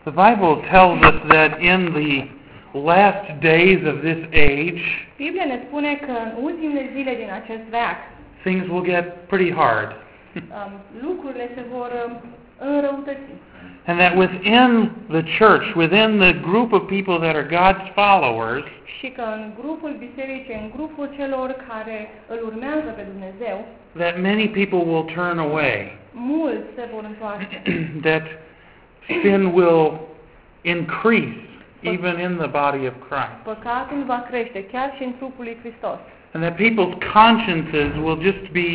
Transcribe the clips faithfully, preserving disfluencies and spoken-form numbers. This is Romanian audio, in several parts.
The Bible tells us that in the last days of this age, Biblia ne spune că în ultimele zile din acest veac, things will get pretty hard. um, lucrurile se vor um, înrăutăți. And that within the church, within the group of people that are God's followers, Și că în grupul bisericii, în grupul celor care îl urmează pe Dumnezeu, that many people will turn away, mulți se vor întoarce. that sin will increase even in the body of Christ, Păcatul va crește chiar și în trupul lui Hristos. and that people's consciences will just be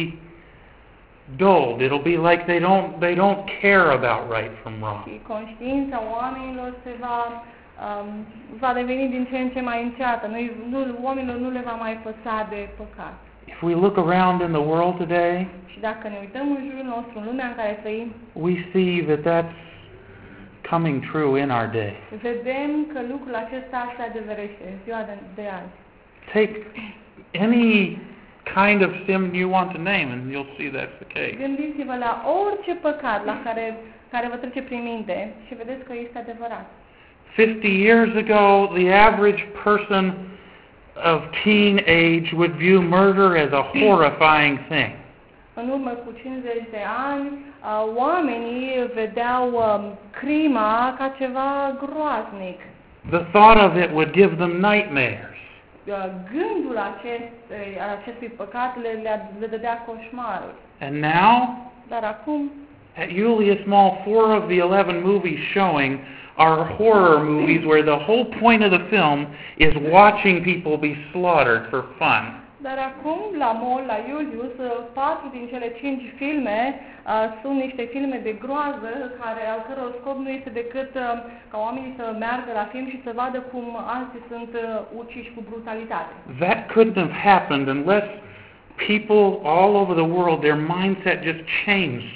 dulled. It'll be like they don't they don't care about right from wrong. Și conștiința oamenilor se va um, va deveni din ce în ce mai înceată. Nu, nu, oamenilor nu le va mai păsa de păcat. If we look around in the world today, Și dacă ne uităm în jurul nostru, în lumea în care trăim, we see that that's coming true in our day. vedem că lucrul acesta se adeverește în ziua de, de azi. Take any kind of sin you want to name and you'll see that's the case. Gândiți-vă la orice păcat la care, care vă trece prin minte și vedeți că este adevărat. fifty years ago, the average person of teen age would view murder as a horrifying thing. În urmă cu cincizeci de ani, uh, oamenii vedeau um, crima ca ceva groaznic. The thought of it would give them nightmares. Uh, gândul acestei, acestui păcat le, le, le dădea coșmaruri. And now, Dar acum, at Julius Mall, four of the eleven movies showing are horror movies where the whole point of the film is watching people be slaughtered for fun. Dar acum, la mall, la Iulius, uh, patru din cele cinci filme uh, sunt niște filme de groază, care, al căror scop nu este decât uh, ca oamenii să meargă la film și să vadă cum alții sunt uh, uciși cu brutalitate. That couldn't have happened unless people all over the world, their mindset just changed.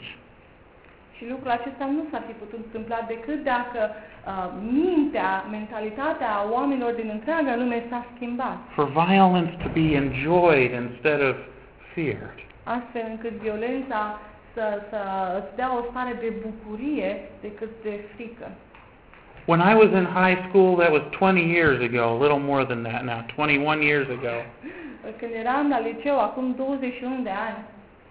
Și lucrul acesta nu s-ar fi putut întâmpla decât dacă uh, mintea, mentalitatea oamenilor din întreaga lume s-a schimbat. For violence to be enjoyed instead of feared. Astfel încât violența să, să îți dea o stare de bucurie decât de frică. When I was in high school, that was twenty years ago, a little more than that now, twenty-one years ago. Când eram la liceu, acum douăzeci și unu de ani,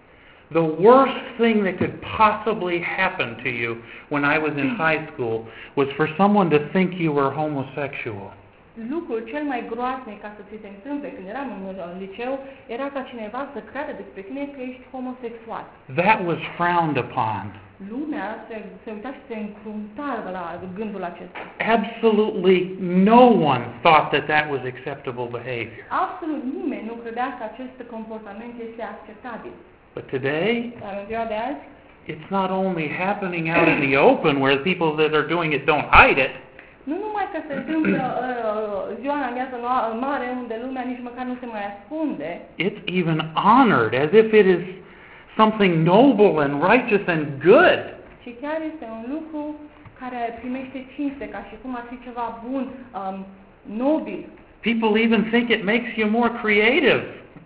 the worst thing that could possibly happen to you when I was in high school was for someone to think you were homosexual. lucrul cel mai groaznic ca să ți se întâmple când eram în, în liceu era ca cineva să creadă despre tine că ești homosexual. That was frowned upon. Lumea se, se uita și se încrunta la gândul acesta. Absolutely no one thought that that was acceptable behavior. Absolut nimeni nu credea că acest comportament este acceptabil. But today, Dar în ziua de azi, it's not only happening out in the open where the people that are doing it don't hide it. nu numai că se întâmplă uh, ziua în amiază mare unde lumea nici măcar nu se mai ascunde, It's even honored as if it is something noble and righteous and good. ci chiar este un lucru care primește cinste, ca și cum ar fi ceva bun, um, nobil. People even think it makes you more creative.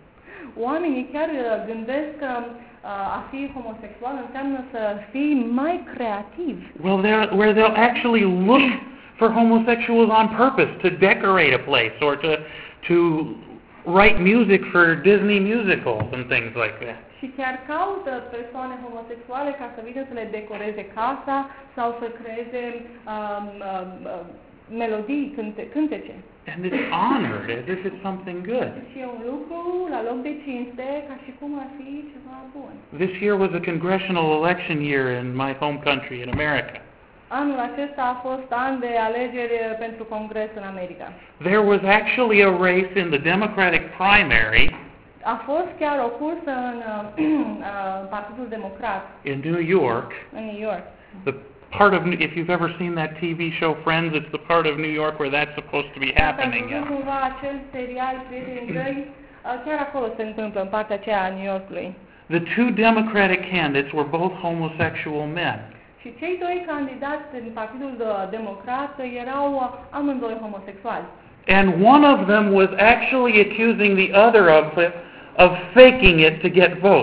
Oamenii chiar uh, gândesc că uh, a fi homosexual înseamnă să fii mai creativ. Well, they're, where they'll actually look for homosexuals on purpose to decorate a place or to to write music for Disney musicals and things like that. Și chiar caută persoane homosexuale ca să vină să le decoreze casa sau să creeze um, um, melodii, cânte, cântece. And it's honored as if it's something good. Și e un lucru la loc de cinste, ca și cum ar fi ceva bun. This year was a congressional election year in my home country in America. Anul acesta a fost an de alegeri pentru Congres în America. There was actually a race in the Democratic primary A fost chiar o cursă în uh, Partidul Democrat in New York. în New York. The part of, if you've ever seen that T V show Friends, it's the part of New York where that's supposed to be happening. Dacă ați cumva acel serial Prietenii Răi, chiar acolo se întâmplă, în partea aceea a New Yorkului. The two Democratic candidates were both homosexual men. Și cei doi candidați din Partidul Democrat erau amândoi homosexuali. And one of them was actually accusing the other of it, of faking it to get votes.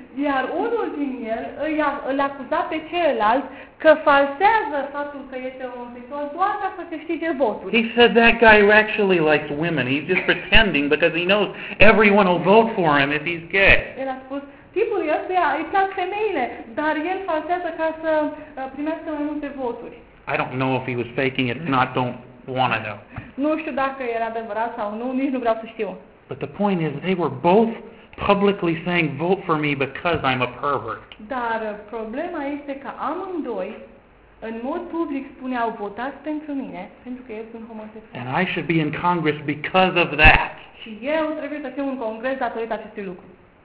Iar unul din el îi a- îl acuza pe celălalt că falsează faptul că este homosexual doar ca să câștige voturi. He said that guy actually likes women. He's just pretending because he knows everyone will vote for him if he's gay. El a spus, tipul ăsta îi plac femeile, dar el falsează ca să uh, primească mai multe voturi. I don't know if he was faking it or not. Don't want to know. Nu știu dacă era adevărat sau nu, nici nu vreau să știu. But the point is, they were both publicly saying, vote for me because I'm a pervert. Dar uh, problema este că amândoi, în mod public, spuneau, votați pentru mine, pentru că eu sunt homosexual. And I should be in Congress because of that. Și eu trebuie să fiu în congres datorită acestui lucru.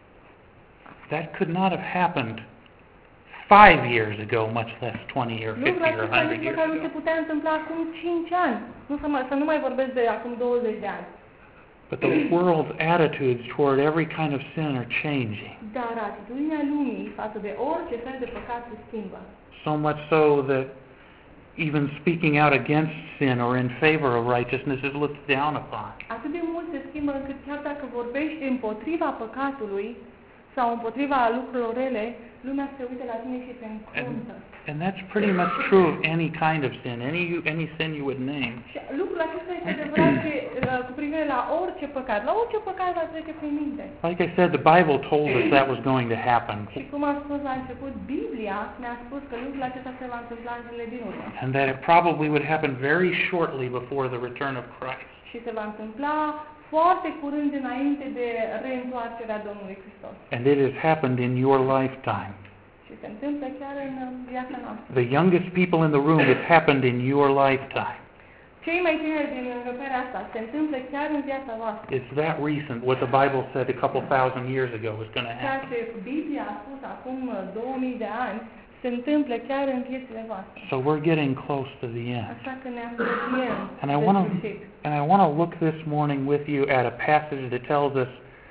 That could not have happened five years ago, much less twenty or Lucrul fifty or acesta one hundred nici years măcar nu se ago. putea întâmpla acum cinci ani. Nu să, mă, să nu mai vorbesc de acum douăzeci de ani. But the world's attitudes toward every kind of sin are changing. Dar atitudinea lumii față de orice fel de păcat se schimbă. So much so that even speaking out against sin or in favor of righteousness is looked down upon. Atât de mult se schimbă încât chiar dacă vorbești împotriva păcatului sau împotriva lucrurilor rele, lumea se uită la tine și te încruntă. And that's pretty much true of any kind of sin, any any sin you would name. Și lucrul acesta este adevărat și, uh, cu privire la orice păcat. La orice păcat va trece prin minte. Like I said, the Bible told us that was going to happen, Și cum am spus la început, Biblia ne-a spus că lucrul acesta se va întâmpla în zilele din urmă. and that it probably would happen very shortly before the return of Christ. Și se va întâmpla foarte curând înainte de reîntoarcerea Domnului Hristos. And it has happened in your lifetime. Și se întâmplă chiar în uh, viața noastră. The youngest people in the room, it's happened in your lifetime. Cei mai tineri din încăperea asta se întâmplă chiar în viața voastră. It's that recent. What the Bible said a couple thousand years ago was going to Ceea happen. ce Biblia a spus acum uh, două mii de ani se întâmplă chiar în viețile voastre. So we're getting close to the end. Așa că ne apropiem And I de want to sfârșit. and I want to look this morning with you at a passage that tells us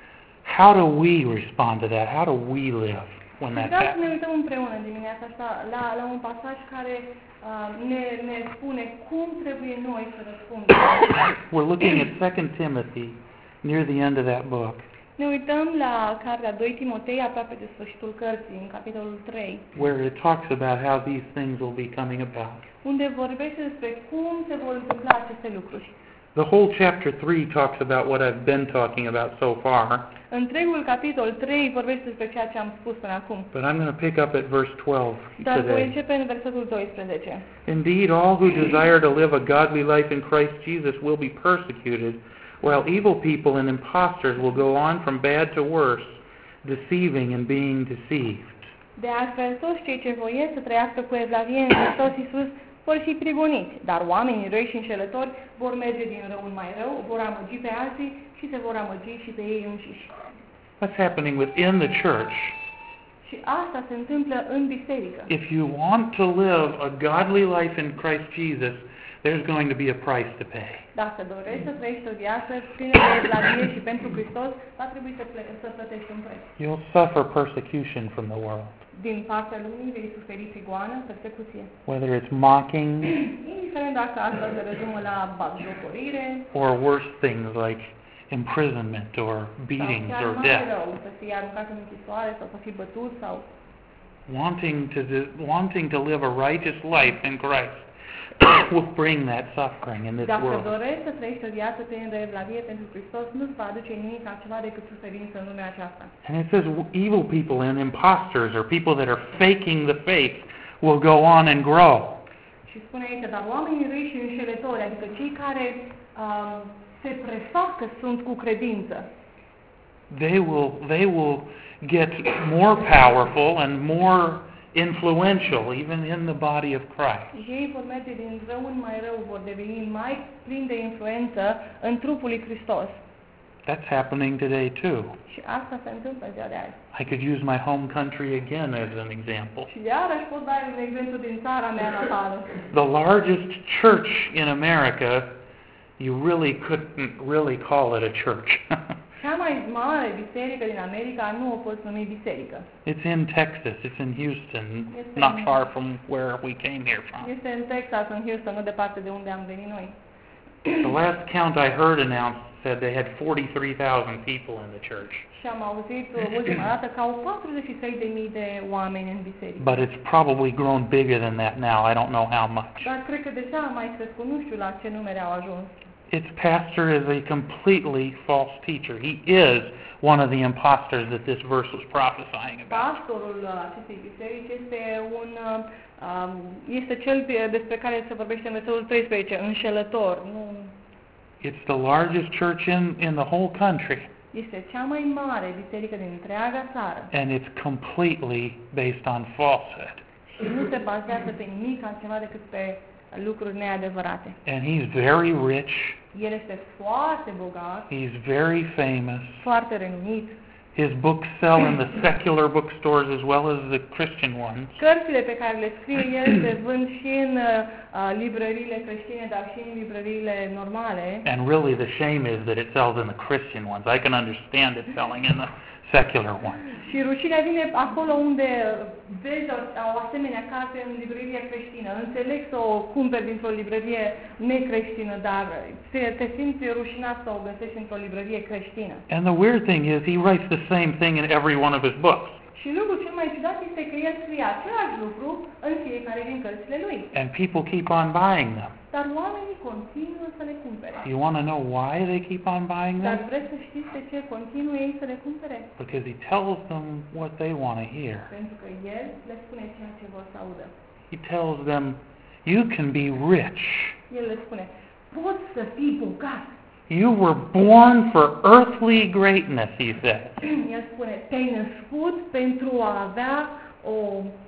how do we respond to that? How do we live when Și that vreau să ne happens? uităm împreună dimineața asta la, la un pasaj care uh, ne, ne spune cum trebuie noi să răspundem. We're looking at Second Timothy near the end of that book, Ne uităm la cartea doi Timotei, aproape de sfârșitul cărții, în capitolul trei, where it talks about how these things will be coming about. unde vorbește despre cum se vor întâmpla aceste lucruri. The whole chapter three talks about what I've been talking about so far, Întregul capitol trei vorbește despre ceea ce am spus până acum. but I'm going to pick up at verse twelve Dar voi today. începe în versetul doisprezece. Indeed, all who desire to live a godly life in Christ Jesus will be persecuted, while evil people and impostors will go on from bad to worse, deceiving and being deceived. De altfel, toți cei ce voiesc să trăiască cu evlavie în Hristos Iisus vor fi prigoniți, dar oamenii răi și înșelători vor merge din rău în mai rău, vor amăgi pe alții și se vor amăgi și pe ei înșiși. What's happening within the church? Și asta se întâmplă în biserică. If you want to live a godly life in Christ Jesus, there's going to be a price to pay. Dacă dorești să trăiești o viață plină de evlavie și pentru Hristos, va trebui să, ple- să plătești un preț. You'll suffer persecution from the world, Din partea lumii vei suferi prigoană, persecuție. whether it's mocking Indiferent dacă asta se rezumă la batjocorire or worse things like imprisonment or sau beatings chiar or mai death. rău, să fii aruncat în închisoare sau să fii bătut sau Wanting to do, wanting to live a righteous life in Christ will bring that suffering in this dacă world. dorești să trăiești o viață plină de evlavie pentru Hristos, nu-ți va aduce nimic altceva decât suferință în lumea aceasta. And it says evil people and imposters or people that are faking the faith will go on and grow. Și spune aici, dar oamenii răi și înșelători, adică cei care um, se prefac că sunt cu credință, They will they will get more powerful and more influential even in the body of Christ. ei vor merge din rău în mai rău, vor deveni mai plini de influență în trupul lui Hristos. That's happening today too. Și asta se întâmplă în ziua de azi. I could use my home country again as an example. Și iarăși pot da un exemplu din țara mea natală. The largest church in America, you really couldn't really call it a church. Cea mai mare biserică din America nu o poți numi biserică. It's in Texas. It's in Houston, Este not în- far from where we came here from. Este în Texas, în Houston, nu departe de unde am venit noi. The last count I heard announced said they had forty-three thousand people in the church. Și am auzit uh, ultima dată că au patruzeci și trei de mii de oameni în biserică. But it's probably grown bigger than that now. I don't know how much. Dar cred că deja a mai crescut, nu știu la ce numere au ajuns. Its pastor is a completely false teacher. He is one of the imposters that this verse was prophesying about. Pastorul acestei biserici este un um, este cel despre care se vorbește în versetul treisprezece, înșelător. Nu. It's the largest church in in the whole country. Este cea mai mare biserică din întreaga țară. And it's completely based on falsehood. Și nu se bazează pe nimic altceva decât pe lucruri neadevărate. And he's very rich. El este foarte bogat. He's very famous. Foarte renumit. His books sell in the secular bookstores as well as the Christian ones. Cărțile pe care le scrie el se vând și în uh, librăriile creștine, dar și în librăriile normale. And really the shame is that it sells in the Christian ones. I can understand it selling in the secular ones. Și rușinea vine acolo unde vezi o, o asemenea carte în librăria creștină. Înțeleg să o cumperi dintr-o librărie necreștină, dar te, te simți rușinat să o găsești într-o librărie creștină. And the weird thing is he writes the same thing in every one of his books. Și lucrul cel mai ciudat este că el scrie același lucru în fiecare din cărțile lui. And people keep on buying them. Dar oamenii continuă să le cumpere. You want to know why they keep on buying Dar them? vreți să știți de ce continuă ei să le cumpere? Because he tells them what they want to hear. Pentru că el le spune ceea ce vor să audă. He tells them, you can be rich. El le spune, poți să fii bogat. You were born for earthly greatness, he says. El spune, te-ai născut pentru a avea o,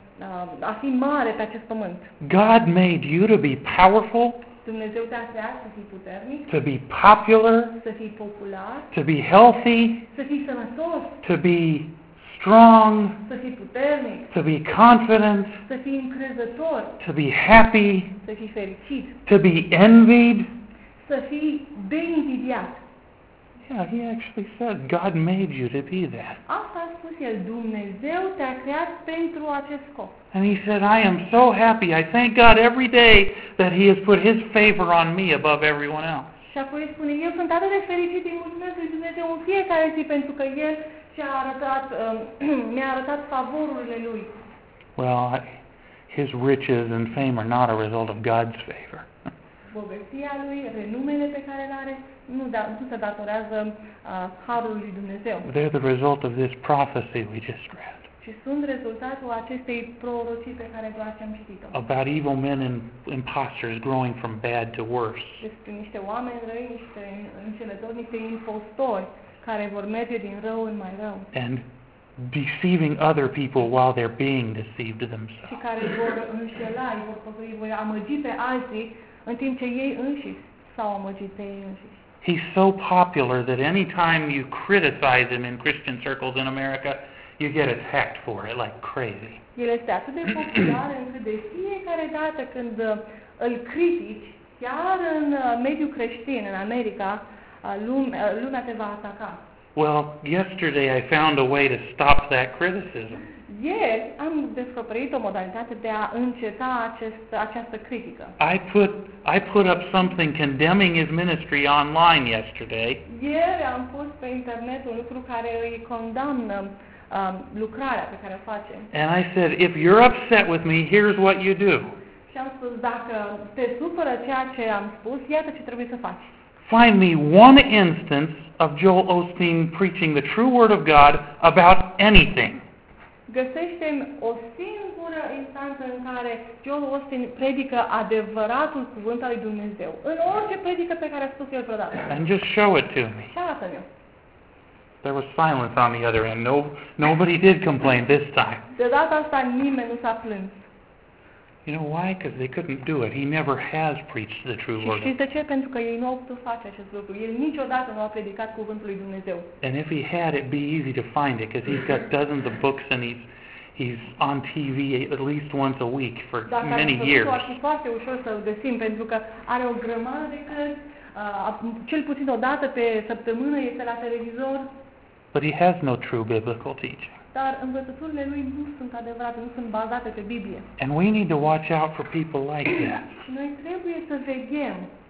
a fi mare pe acest pământ. God made you to be powerful, Dumnezeu te-a creat să fii puternic, to be popular, să fii popular, to be healthy, să fii sănătos, to be strong, să fii puternic, to be confident, să fii încrezător, to be happy, să fii fericit, to be envied. să fii de invidiat. Yeah, he actually said God made you to be that. Asta a spus el, Dumnezeu te-a creat pentru acest scop. And he said, I am so happy. I thank God every day that he has put his favor on me above everyone else. Și apoi spune, eu sunt atât de fericit, îi mulțumesc lui Dumnezeu în fiecare zi pentru că el și-a arătat, um, mi-a arătat favorurile lui. Well, I, his riches and fame are not a result of God's favor. Bogăția lui, renumele pe care le are, nu, da, nu se datorează uh, harului lui Dumnezeu. They're the result of this prophecy we just read Și sunt rezultatul acestei prorocii pe care doar ce am citit-o. about evil men and impostors growing from bad to worse. Despre niște oameni răi, niște înșelători, niște impostori care vor merge din rău în mai rău. And deceiving other people while they're being deceived Și themselves. care vor înșela, îi vor păcăi, vor amăgi pe alții în timp ce ei înșiși s-au amăgit pe ei înșiși. He's so popular that any time you criticize him in Christian circles in America, you get attacked for it like crazy. El este atât de popular încât de fiecare dată când uh, îl critici, chiar în uh, mediul creștin, în America, uh, lume, uh, lumea te va ataca. Well, yesterday I found a way to stop that criticism. Ieri am descoperit o modalitate de a înceta acest, această critică. I put I put up something condemning his ministry online yesterday. Ieri am pus pe internet un lucru care îi condamnă um, lucrarea pe care o face. And I said, if you're upset with me, here's what you do. Și am spus, dacă te supără ceea ce am spus, iată ce trebuie să faci. Find me one instance of Joel Osteen preaching the true word of God about anything. Găsește-mi o singură instanță în care Joel Osteen predică adevăratul cuvânt al lui Dumnezeu. În orice predică pe care a spus el vreodată. And just show it to me. Și arată-mi-o. There was silence on the other end. No, nobody did complain this time. De data asta nimeni nu s-a plâns. You know why? Because they couldn't do it. He never has preached the true Și word. știți de ce? Pentru că ei nu au putut face acest lucru. El niciodată nu a predicat cuvântul lui Dumnezeu. And if he had, it'd be easy to find it because he's got dozens of books and he's he's on T V at least once a week for Dacă many ar fi years. făcut-o, ar fi foarte ușor să-l găsim, pentru că are o grămadă de cărți, uh, cel puțin o dată pe săptămână este la televizor, But he has no true biblical teaching. dar învățăturile lui nu sunt adevărate, nu sunt bazate pe Biblie. And we need to watch out for people like that. Și noi trebuie să veghem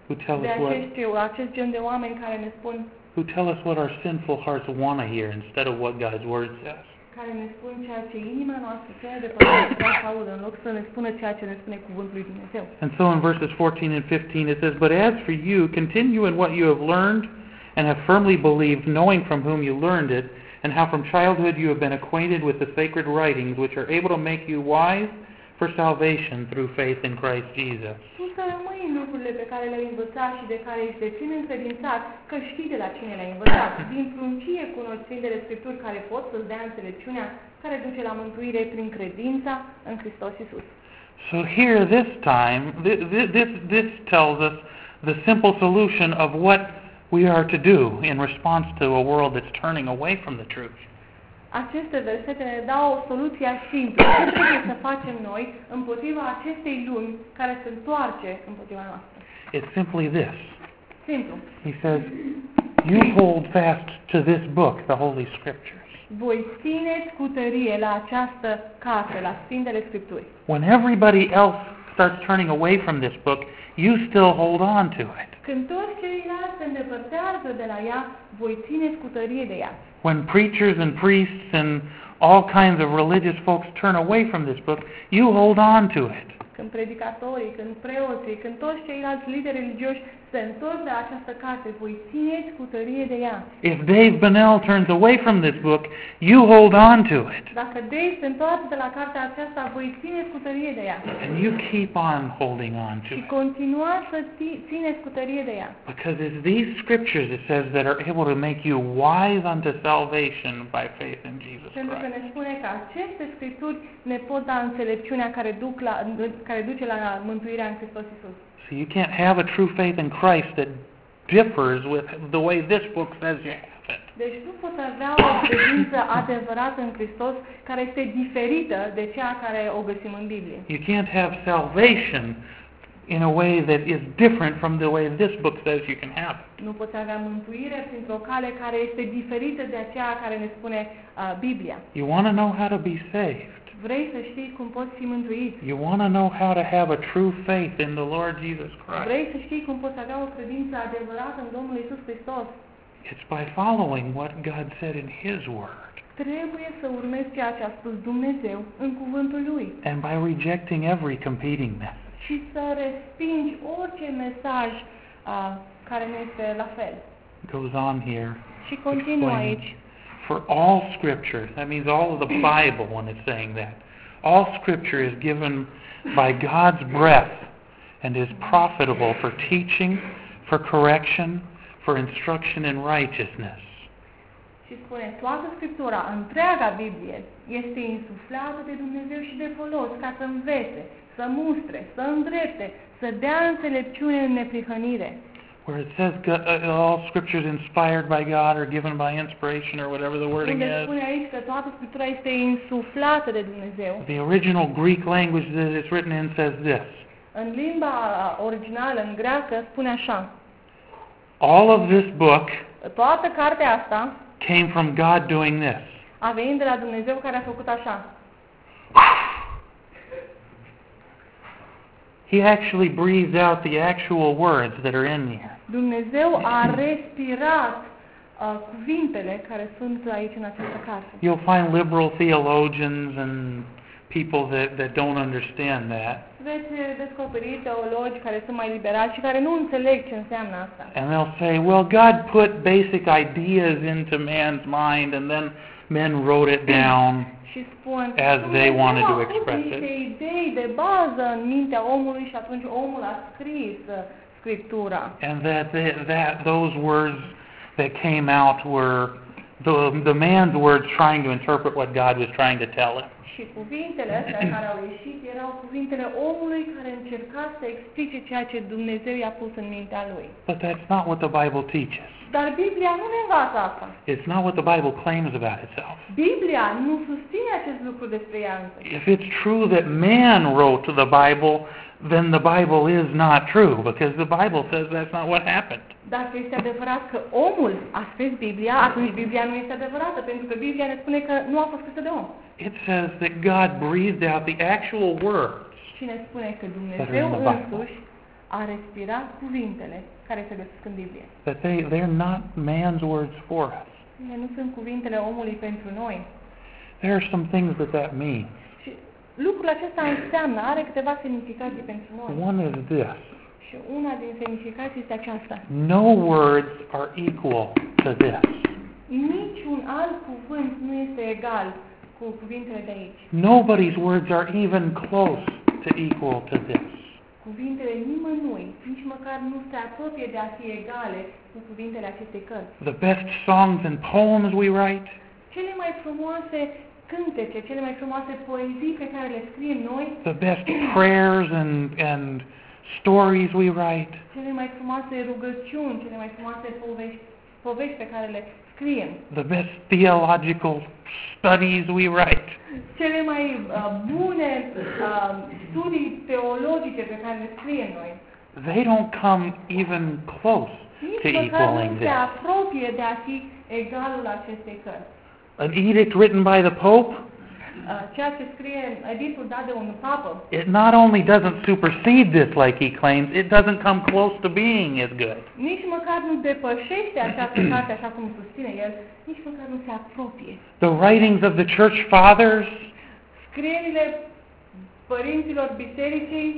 who tell de us what acești, acest gen de oameni care ne spun, who tell us what our sinful hearts want to hear instead of what God's Word says. care ne spun ceea ce inima noastră, ceea de păcat vrea să audă, în loc să ne spună ceea ce ne spune cuvântul lui Dumnezeu. And so in verses fourteen and fifteen it says, "But as for you, continue in what you have learned and have firmly believed, knowing from whom you learned it, and how from childhood you have been acquainted with the sacred writings, which are able to make you wise for salvation through faith in Christ Jesus." Tu să rămâi în lucrurile pe care le-ai învățat și de care ești deplin încredințat, că știi de la cine le-ai învățat. Din pruncie cunoști Sfintele Scripturi care pot să-ți dea înțelepciunea care duce la mântuire prin credința în Hristos Iisus. So here this time, this, this, this tells us the simple solution of what we are to do in response to a world that's turning away from the truth. Aceste versete ne dau o soluție simplă. Ce trebuie să facem noi împotriva acestei lumi care se întoarce împotriva noastră? It's simply this. Simplu. He says, you hold fast to this book, the Holy Scriptures. Voi țineți cu tărie la această carte, la Sfintele Scripturi. When everybody else starts turning away from this book, you still hold on to it. Când toți ceilalți se îndepărtează de la ea, voi țineți cu tărie de ea. When preachers and priests and all kinds of religious folks turn away from this book, you hold on to it. Când predicatorii, când preoții, când toți ceilalți lideri religioși se întorc de această carte, voi țineți cu tărie de ea. If Dave Bennell turns away from this book, you hold on to it. Dacă Dave se întoarce de la cartea aceasta, voi țineți cu tărie de ea. And you keep on holding on to Și it. continuați să ți- țineți cu tărie de ea. Because it's these scriptures, it says, that are able to make you wise unto salvation by faith in Jesus Pentru că Christ. ne spune că aceste scripturi ne pot da înțelepciunea care, duc la, care duce la mântuirea în Hristos Iisus. So you can't have a true faith in Christ that differs with the way this book says you have it. Deci nu poți avea o credință adevărată în Hristos care este diferită de cea care o găsim în Biblie. You can't have salvation in a way that is different from the way this book says you can have it. Nu poți avea mântuire printr-o cale care este diferită de aceea care ne spune uh, Biblia. You want to know how to be saved. Vrei să știi cum poți fi mântuit? You want to know how to have a true faith in the Lord Jesus Christ. Vrei să știi cum poți avea o credință adevărată în Domnul Iisus Hristos? It's by following what God said in His Word. Trebuie să urmezi ceea ce a spus Dumnezeu în cuvântul Lui. And by rejecting every competing message. Și să respingi orice mesaj uh, care nu este la fel. It goes on here. Și continuă explaining, aici. For all Scripture, that means all of the Bible when it's saying that. All Scripture is given by God's breath and is profitable for teaching, for correction, for instruction in righteousness. Și spune, toată Scriptura, întreaga Biblie, este insuflată de Dumnezeu și de folos ca să învețe, să mustre, să îndrepte, să dea înțelepciune în neprihănire. Where it says God, uh, all Scripture is inspired by God or given by inspiration or whatever the wording Unde is. spune aici că toată Scriptura este insuflată de Dumnezeu. The original Greek language that it's written in says this. În limba originală, în greacă, spune așa. All of this book Toată cartea asta came from God doing this. a venit de la Dumnezeu care a făcut așa. He actually breathed out the actual words that are in here. Dumnezeu a respirat uh, cuvintele care sunt aici în această carte. You'll find liberal theologians and people that, that don't understand that. Veți descoperi teologi care sunt mai liberali și care nu înțeleg ce înseamnă asta. And they'll say, well, God put basic ideas into man's mind and then men wrote it down. Și spun, as they wanted to Dumnezeu a pus express it. niște idei de bază în mintea omului și atunci omul a scris uh, Scriptura. And that, they, that those words that came out were the, the man's words trying to interpret what God was trying to tell him. Și cuvintele astea care au ieșit erau cuvintele omului care încerca să explice ceea ce Dumnezeu i-a pus în mintea lui. But that's not what the Bible teaches. Dar Biblia nu ne învață asta. It's not what the Bible claims about itself. Biblia nu susține acest lucru despre ea însă. If it's true that man wrote the Bible, then the Bible is not true, because the Bible says that's not what happened. Dacă este adevărat că omul a scris Biblia, atunci Biblia nu este adevărată, pentru că Biblia ne spune că nu a fost scrisă de om. It says that God breathed out the actual words Și ne spune că that are Dumnezeu in the Bible. însuși a respirat cuvintele care se găsesc în Biblie. That they, they're not man's words for us. Ele nu sunt cuvintele omului pentru noi. There are some things that that means. Și lucrul acesta înseamnă, are câteva semnificații pentru noi. One is this. Și una din semnificații este aceasta. No words are equal to this. Niciun alt cuvânt nu este egal cu cuvintele de aici. Nobody's words are even close to equal to this. Cuvintele nimănui, nici măcar nu se apropie de a fi egale cu cuvintele acestei cărți. The best songs and poems we write, Cele mai frumoase cântece, cele mai frumoase poezii pe care le scriem noi, the best prayers and, and stories we write, cele mai frumoase rugăciuni, cele mai frumoase povești, povești pe care le scriem, the best theological studies we write, cele mai uh, bune uh, studii teologice pe care le scriem noi, they don't come even close nici to măcar equaling nu se this. apropie de a fi egalul acestei cărți. An edict written by the Pope, Uh, ceea ce scrie edictul dat de un papă, it not only doesn't supersede this like he claims, it doesn't come close to being as good. nici măcar nu depășește această carte așa cum susține el, nici măcar nu se apropie. The writings of the church fathers, Scrierile părinților bisericii,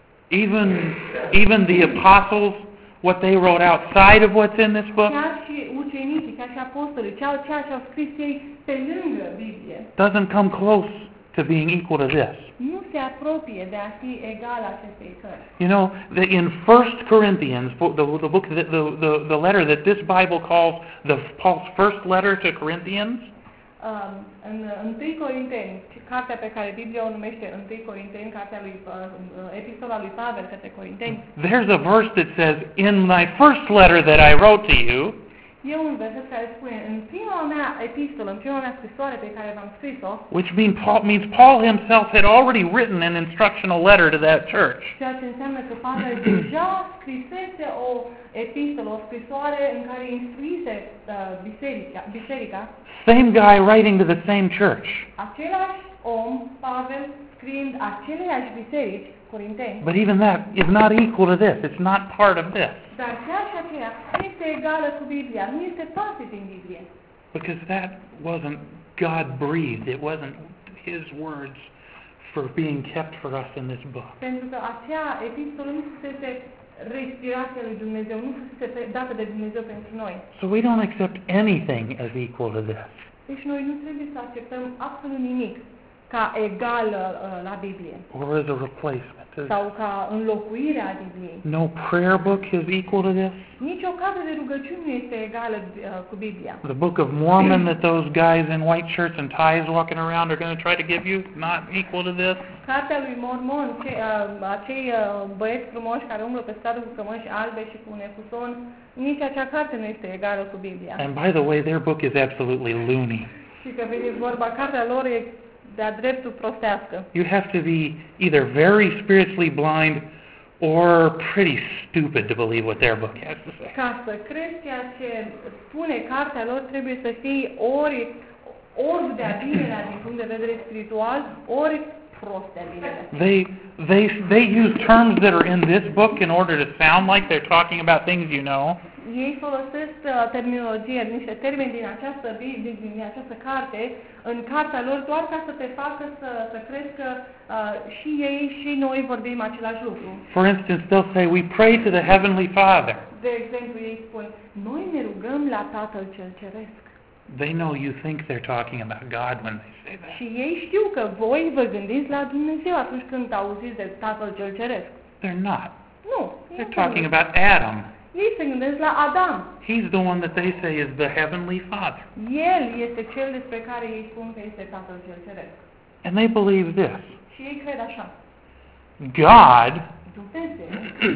even, even the apostles, what they wrote outside of what's in this book, chiar și ucenicii, chiar și apostolii, ceea ceea ce au scris ei pe lângă Biblie, doesn't come close to being equal to this. nu se apropie de a fi egal acestei cărți. You know, the, in First Corinthians, the, the book, the, the, the, the letter that this Bible calls the Paul's first letter to Corinthians, Um, în întâi Corinteni, cartea pe care Biblia o numește întâi Corinteni, cartea lui, uh, epistola lui Pavel către Corinteni, there's a verse that says, "In my first letter that I wrote to you," e un verset care spune, în prima mea epistolă, în prima mea scrisoare pe care v-am scris-o, which mean Paul, means Paul himself had already written an instructional letter to that church. ceea ce înseamnă că Pavel deja scrisese o epistolă, o scrisoare în care instruise uh, biserica, biserica, Same guy writing to the same church. același om, Pavel, scriind aceleiași biserici, Corinteni, But even that is not equal to this. It's not part of this. dar chiar și aceea nu este egală cu Biblia, nu este parte din Biblie. Because that wasn't God-breathed. It wasn't His words for being kept for us in this book. Pentru că acea epistolă nu fusese respirația lui Dumnezeu, nu fusese dată de Dumnezeu pentru noi. So we don't accept anything as equal to this. Deci noi nu trebuie să acceptăm absolut nimic ca egal uh, la Biblie Or as a replacement. sau ca înlocuirea Bibliei. No prayer book is equal to this. Nici o carte de rugăciuni nu este egală uh, cu Biblia. The Book of Mormon that those guys in white shirts and ties walking around are going to try to give you, not equal to this. Cartea lui Mormon, ce, uh, acei uh, băieți frumoși care umblă pe stradă cu cămăși albe și cu un ecuson, nici acea carte nu este egală cu Biblia. And by the way, their book is absolutely loony. Și că veniți vorba, cartea lor e de-a dreptul prostească. You have to be either very spiritually blind or pretty stupid to believe what their book has to say. Ca să crezi ceea ce spune cartea lor, trebuie să fii ori orb de-a binelea din punct de vedere spiritual, ori prost de-a binelea. They, they, they use terms that are in this book in order to sound like they're talking about things you know. Ei folosesc uh, terminologie, niște termeni din această, din, din această carte, în cartea lor, doar ca să te facă să, să crezi că uh, și ei și noi vorbim același lucru. For instance, they'll say, "We pray to the Heavenly Father." De exemplu, ei spun, noi ne rugăm la Tatăl cel Ceresc. They know you think they're talking about God when they say that. Și ei știu că voi vă gândiți la Dumnezeu atunci când auziți de Tatăl cel Ceresc. They're not. Nu. They're talking about Adam. Ei se gândesc la Adam. He's the one that they say is the Heavenly Father. El este cel despre care ei spun că este Tatăl cel Ceresc. And they believe this. Și ei cred așa. God Dumnezeu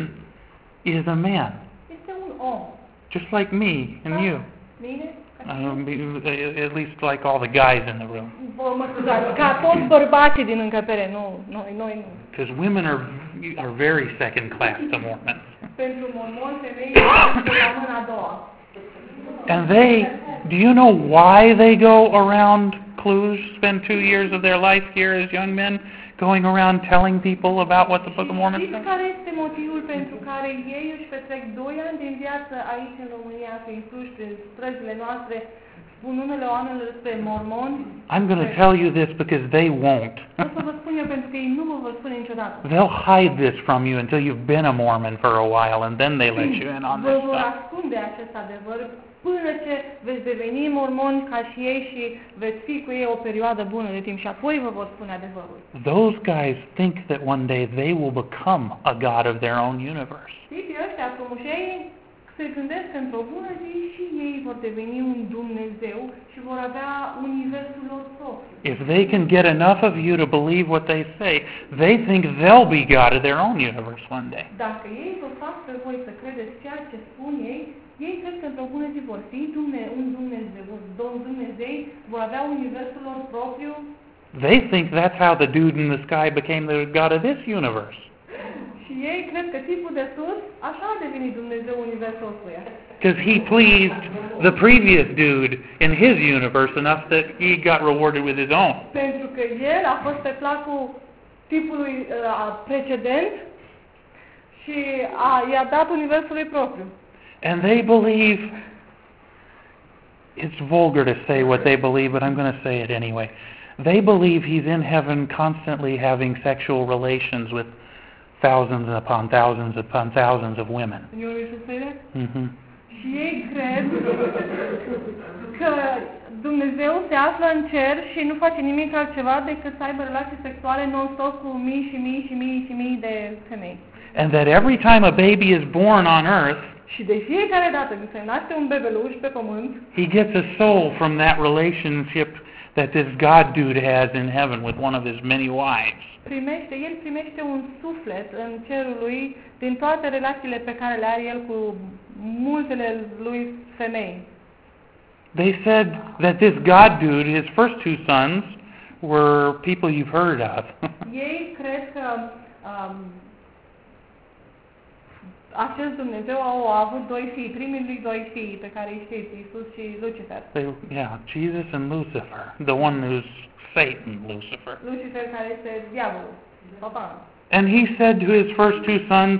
is a man, este un om. just like me and you. Mine? Um, at least like all the guys in the room. Vă mă scuzați, ca toți bărbații din încăpere, nu, noi, noi nu. Because women are are very second class to Mormons. Pentru mormoni, femeile sunt la mâna a doua. And they, do you know why they go around Cluj, spend two years of their life here as young men? going around telling people about what the Book of Mormon Știți says? care este motivul pentru care ei își petrec doi ani din viață aici în România, prin Cluj, prin străzile noastre, spun unele oameni despre mormoni? I'm going to tell you this because they won't. O să vă spun eu pentru că ei nu vă vor spune niciodată. They'll hide this from you until you've been a Mormon for a while, and then they let you in on Vă this vor stuff. ascunde acest adevăr până ce veți deveni mormoni ca și ei și veți fi cu ei o perioadă bună de timp și apoi vă vor spune adevărul. Those guys think that one day they will become a god of their own universe. Tipii ăștia frumușei se gândesc că într-o bună zi și ei vor deveni un Dumnezeu și vor avea universul lor propriu. If they can get enough of you to believe what they say, they think they'll be God of their own universe one day. Dacă ei vă fac pe voi să credeți ceea ce spun ei, ei cred că într-o bună zi vor fi Dumne, un Dumnezeu, două Dumnezei, vor avea universul lor propriu. They think that's how the dude in the sky became the God of this universe. Și ei cred că tipul de sus așa a devenit Dumnezeu universul ăstuia. Because he pleased the previous dude in his universe enough that he got rewarded with his own. Pentru că el a fost pe placul tipului uh, precedent și a, i-a dat universului propriu. And they believe, it's vulgar to say what they believe, but I'm going to say it anyway. They believe he's in heaven constantly having sexual relations with thousands upon thousands upon thousands of women. You want me to say that? Mm-hmm. Și ei cred că Dumnezeu se află în cer și nu face nimic altceva decât să aibă relații sexuale non-stop cu mii și mii și mii și mii de femei. And that every time a baby is born on earth, Și de fiecare dată când se naște un bebeluș pe pământ, he gets a soul from that relationship that this God dude has in heaven with one of his many wives. primește, el primește un suflet în cerul lui din toate relațiile pe care le are el cu multele lui femei. They said that this God dude, his first two sons, were people you've heard of. Ei cred că um, acest Dumnezeu a avut doi fii, primii lui doi fii pe care îi știți, Iisus și Lucifer. They, yeah, Jesus and Lucifer, the one who's Satan, Lucifer. Lucifer care este diavolul, Satan. And he said to his first two sons,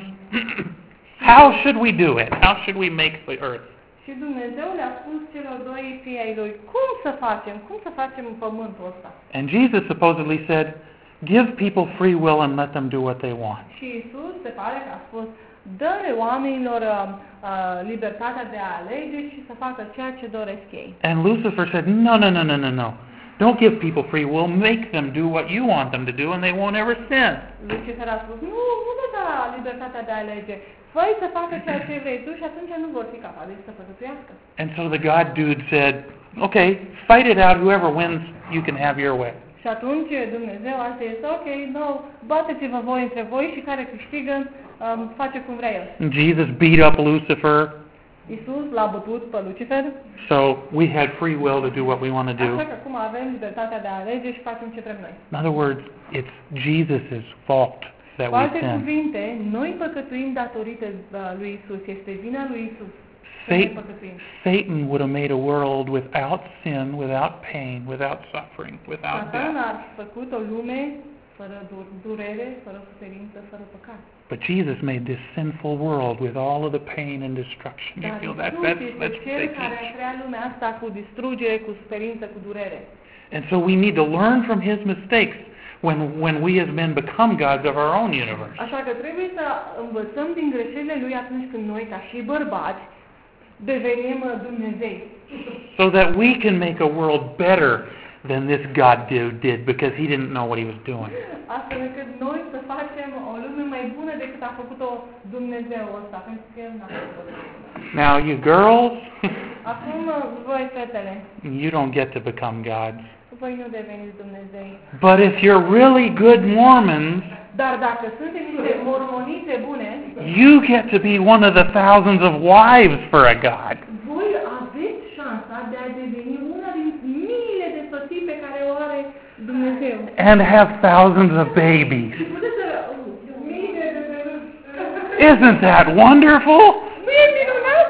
how should we do it? How should we make the earth? Și Dumnezeu le-a spus celor doi fii ai lui, cum să facem, cum să facem pământul ăsta? And Jesus supposedly said, give people free will and let them do what they want. Și Iisus se pare că a spus, dă-le oamenilor uh, uh, libertatea de a alege și să facă ceea ce doresc ei. And Lucifer said, no, no, no, no, no, no. Don't give people free will. Make them do what you want them to do and they won't ever sin. Lucifer a spus, nu, nu le da libertatea de a alege. Fă-i să facă ceea ce vrei tu și atunci nu vor fi capabili să păcătuiască. And so the God dude said, okay, fight it out. Whoever wins, you can have your way. Și atunci Dumnezeu a zis, ok, no, bateți-vă voi între voi și care câștigă um, face cum vrea el. And Jesus beat up Lucifer. Iisus l-a bătut pe Lucifer. So we had free will to do what we want to do. Așa că acum avem libertatea de a alege și facem ce vrem noi. In other words, it's Jesus' fault that Cu we alte sin. cuvinte, noi păcătuim datorită uh, lui Isus. Este vina lui Isus. că noi Satan, păcătuim. Satan would have made a world without sin, without pain, without suffering, without Satan death. ar fi făcut o lume fără dur- durere, fără suferință, fără păcat. But Jesus made this sinful world with all of the pain and destruction. You Dar feel that? Isus That's, este that's what Cel they care a teach. creat lumea asta cu distrugere, cu suferință, cu durere. And so we need to learn from his mistakes when, when we as men become gods of our own universe. Așa că trebuie să învățăm din greșelile lui atunci când noi, ca și bărbați, devenim uh, Dumnezei. So that we can make a world better than this God dude did because he didn't know what he was doing. Astfel încât noi să facem o lume mai bună decât a făcut-o Dumnezeu ăsta, pentru că El n-a făcut-o. Now you girls, Acum, voi, fetele, you don't get to become gods. voi nu deveniți Dumnezei. But if you're really good Mormons, Dar dacă sunteți niște mormonite bune, you get to be one of the thousands of wives for a god. voi aveți șansa de a deveni una din miile de soții pe care o are Dumnezeu. And have thousands of babies. Și puteți să... Mii de bebeluși. Isn't that wonderful? Nu e minunat?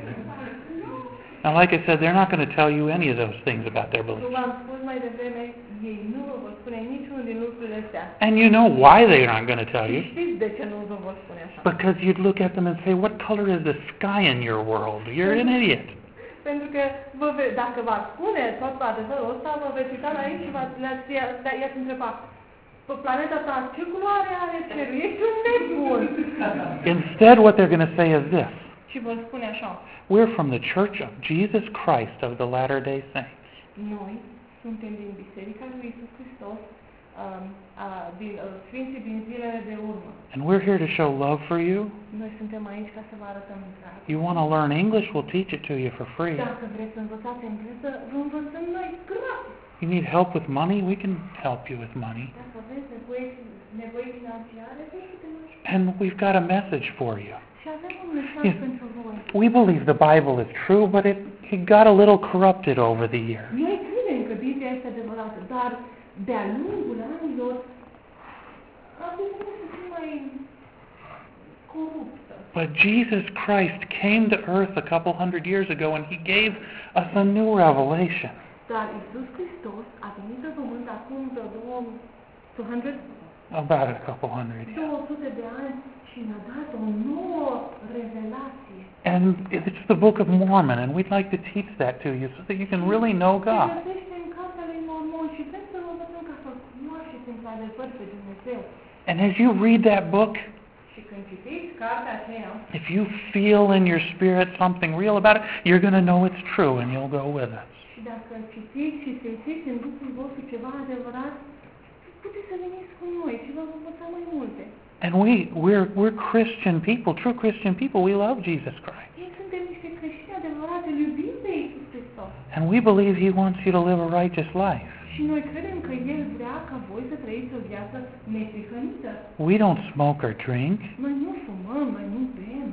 Now, like I said, they're not going to tell you any of those things about their Cum beliefs. v-am spus mai devreme, Ei nu vă vor spune niciunul din lucrurile astea. And you know why they aren't going to tell Și you? știți de ce nu vă vor spune așa? Because you'd look at them and say, what color is the sky in your world? You're an idiot. Pentru că vă ve- dacă v-ar spune tot adevărul ăsta, vă veți uita la ei și v-ați, le-ați, le- i-ați întreba, pe planeta ta, ce culoare are cerul? Ești un nebun! Instead, what they're going to say is this. Și vă spune așa, We're from the Church of Jesus Christ of the Latter-day Saints. noi suntem din Biserica lui Iisus Hristos, um, a, din, uh, Sfinții din zilele de urmă. And we're here to show love for you. Noi suntem aici ca să vă arătăm drag. You want to learn English, we'll teach it to you for free. Dacă vreți să învățați engleză, vă învățăm noi gratis. You need help with money, we can help you with money. Dacă aveți nevoie, nevoie financiare, vă putem ajuta. And we've got a message for you. Și avem un mesaj Yes. pentru voi. We believe the Bible is true, but it, it got a little corrupted over the years. Noi credem că Biblia este adevărată, dar de-a lungul anilor a devenit să fie mai coruptă. But Jesus Christ came to earth a couple hundred years ago and he gave us a new revelation. Dar Iisus Hristos a venit pe pământ acum de două sute, About a couple hundred. Yeah. două sute de ani și ne-a dat o nouă revelație. And it's the Book of Mormon, and we'd like to teach that to you so that you can really know Se God. găsește în Cartea lui Mormon și vrem să vă învățăm ca să cunoașteți într-adevăr pe Dumnezeu. And as you read that book, Și când citiți cartea aceea, if you feel in your spirit something real about it, you're going to know it's true and you'll go with us. și dacă citiți și simțiți în Duhul vostru ceva adevărat, puteți să veniți cu noi și vă vom învăța mai multe. And we, we're, we're Christian people, true Christian people. We love Jesus Christ. Noi suntem niște creștini adevărați, îl iubim pe Iisus Hristos. And we believe He wants you to live a righteous life. Și noi credem că El vrea ca voi să trăiți o viață neprihănită. We don't smoke or drink. Noi nu fumăm, noi nu bem.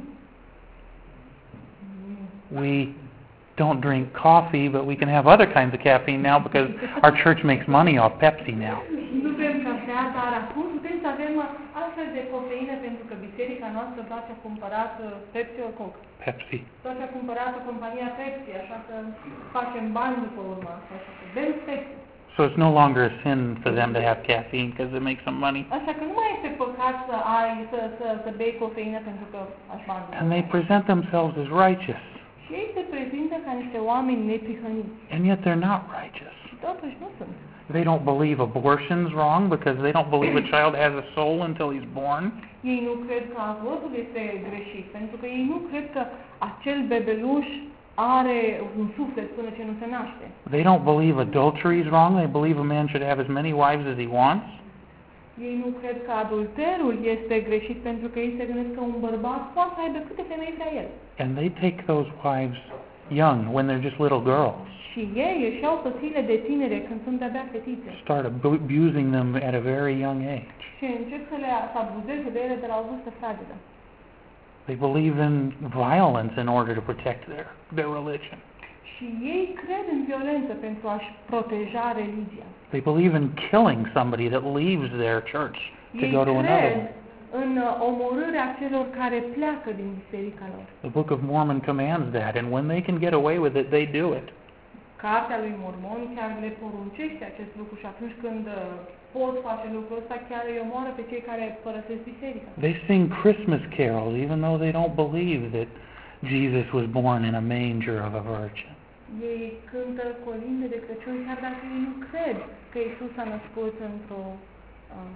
Nu. We don't drink coffee, but we can have other kinds of caffeine now because our church makes money off Pepsi now. Nu bem cafea, dar acum putem să avem astfel de cofeină pentru că biserica noastră doar a cumpărat uh, Pepsi or Coke. Pepsi. Doar a cumpărat compania Pepsi, așa că facem bani după urmă. Așa că bem Pepsi. So it's no longer a sin for them to have caffeine because it makes some money. Așa că nu mai este păcat să ai, să, să, să bei cofeină pentru că aș bani. And they present themselves as righteous. Și ei se prezintă ca niște oameni neprihăniți. And yet they're not righteous. Și totuși nu sunt. They don't believe abortion's wrong because they don't believe a child has a soul until he's born. Ei nu cred că avortul este greșit, pentru că ei nu cred că acel bebeluș are un suflet până ce nu se naște. They don't believe adultery is wrong. They believe a man should have as many wives as he wants. Ei nu cred că adulterul este greșit pentru că ei se gândesc că un bărbat poate să aibă câte femei vrea el. And they take those wives young when they're just little girls. Și ei își iau soțiile de tinere când sunt de-abia fetițe. Start abu- abusing them at a very young age. Și încep să le să abuzeze de ele de la o vârstă fragedă. They believe in violence in order to protect their, their religion. Și ei cred în violență pentru a-și proteja religia. They believe in killing somebody that leaves their church to Ei go to another cred one. în uh, omorârea celor care pleacă din biserica lor. The Book of Mormon commands that, and when they can get away with it, they do it. Cartea lui Mormon chiar le poruncește acest lucru și atunci când uh, pot face lucrul ăsta, chiar îi omoară pe cei care părăsesc biserica. They sing Christmas carols even though they don't believe that Jesus was born in a manger of a virgin. Ei cântă colinde de Crăciun chiar dacă ei nu cred că Iisus a născut într-o... Uh,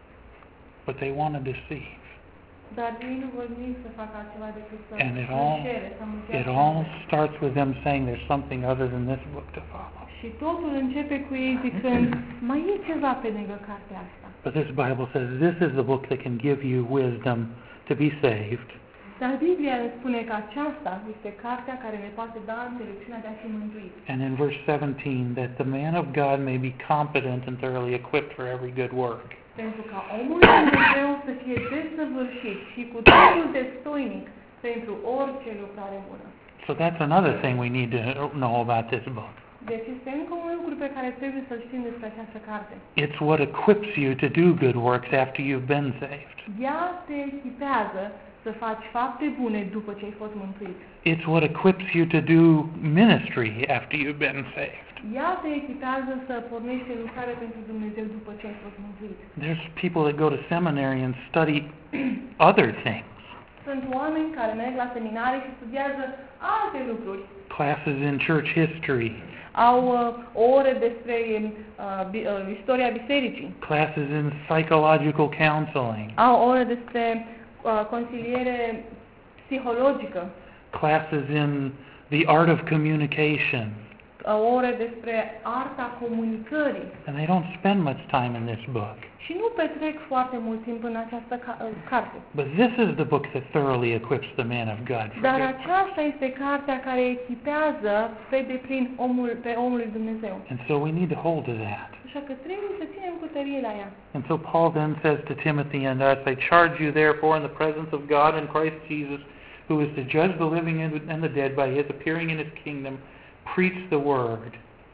But they want to deceive. dar ei nu vor nimic să facă altceva decât să And it all, înșele, să it mântuiască. all starts with them saying there's something other than this book to follow. Și totul începe cu ei zicând, mai e ceva pe lângă cartea asta. But this Bible says this is the book that can give you wisdom to be saved. Dar Biblia ne spune că aceasta este cartea care ne poate da înțelepciunea de a fi mântuit. And in verse seventeen, that the man of God may be competent and thoroughly equipped for every good work. Pentru ca omul lui Dumnezeu să fie desăvârșit și cu totul destoinic pentru orice lucrare bună. So that's another thing we need to know about this book. Deci este încă un lucru pe care trebuie să-l știm despre această carte. It's what equips you to do good works after you've been saved. Ea te echipează să faci fapte bune după ce ai fost mântuit. It's what equips you to do ministry after you've been saved. ea te echipează să pornești lucrare pentru Dumnezeu după ce ai fost mântuit. There's people that go to seminary and study other things. Sunt oameni care merg la seminarii și studiază alte lucruri. Classes in church history. Au uh, ore despre uh, bi, uh, istoria bisericii. Classes in psychological counseling. Au ore despre uh, consiliere psihologică. Classes in the art of communication. Au ore despre arta comunicării. And they don't spend much time in this book. Și nu petrec foarte mult timp în această ca- carte. But this is the book that thoroughly equips the man of God for Dar good. aceasta este cartea care echipează pe deplin omul, pe omul lui Dumnezeu. And so we need to hold to that. Așa că trebuie să ținem cu tărie la ea. And so Paul then says to Timothy and us, I charge you therefore in the presence of God and Christ Jesus, who is to judge the living and the dead by his appearing in his kingdom, preach the word.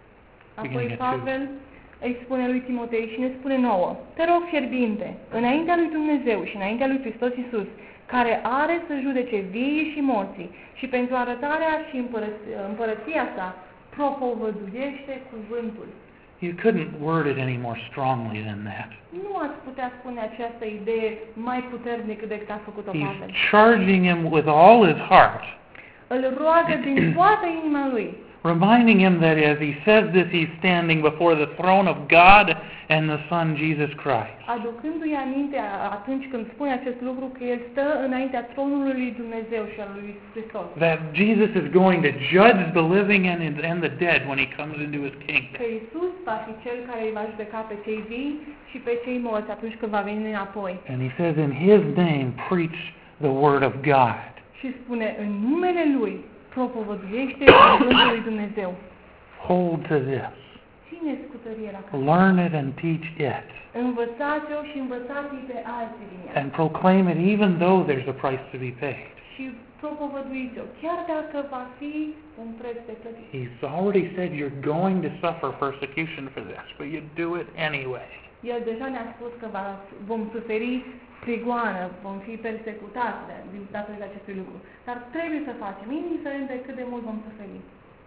Apoi Pavel îi spune lui Timotei și ne spune nouă: te rog fierbinte, înaintea lui Dumnezeu și înaintea lui Hristos Iisus, care are să judece viii și morții, și pentru arătarea și împărăț- împărăția sa, propovăduiește cuvântul. You couldn't word it any more strongly than that. Nu ați putea spune această idee mai puternic decât a făcut-o He's Pavel. charging him with all his heart, Îl roagă din toată inima lui, reminding him that as he says this, he's standing before the throne of God and the Son, Jesus Christ. aducându-i aminte atunci când spune acest lucru că el stă înaintea tronului lui Dumnezeu și al lui Hristos. That Jesus is going to judge the living and, and the dead when he comes into his kingdom. Că Iisus va fi cel care îi va judeca pe cei vii și pe cei morți atunci când va veni înapoi. And he says, in his name, preach the word of God. Și spune, în numele lui propovăduiește cuvântul lui Dumnezeu. Hold to this. Țineți cu tărie la cap. Learn it and teach it. Învățați-o și învățați-i pe alții din ea. And proclaim it even though there's a price to be paid. Și propovăduiți-o, chiar dacă va fi un preț de plătit. He's already said you're going to suffer persecution for this, but you do it anyway. El deja ne-a spus că va, vom suferi prigoană, vom fi persecutați de, din datorită acestui lucru. Dar trebuie să facem, indiferent de cât de mult vom suferi.